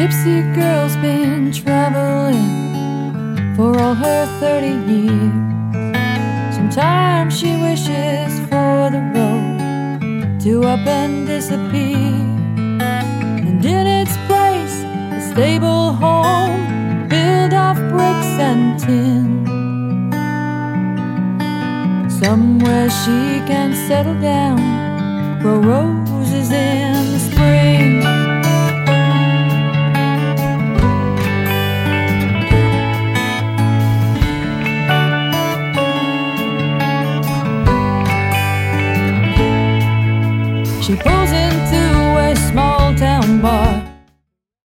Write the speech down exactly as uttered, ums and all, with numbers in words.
gypsy girl's been traveling for all her thirty years. Sometimes she wishes for the road to up and disappear, and in its place a stable home built of bricks and tin, somewhere she can settle down, grow roses in